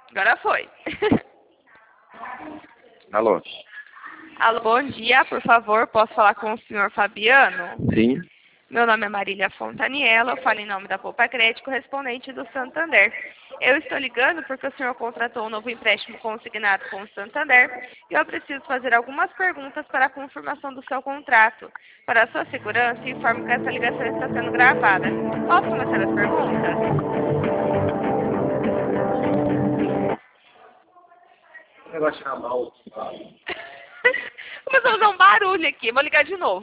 Agora foi. Alô? Alô, bom dia, por favor, posso falar com o senhor Fabiano? Sim? Meu nome é Marília Fontaniello, eu falo em nome da Poupa Crédito, correspondente do Santander. Eu estou ligando porque o senhor contratou um novo empréstimo consignado com o Santander e eu preciso fazer algumas perguntas para a confirmação do seu contrato. Para a sua segurança, informo que essa ligação está sendo gravada. Posso começar as perguntas? O negócio na mão. Começou a fazer um barulho aqui, vou ligar de novo.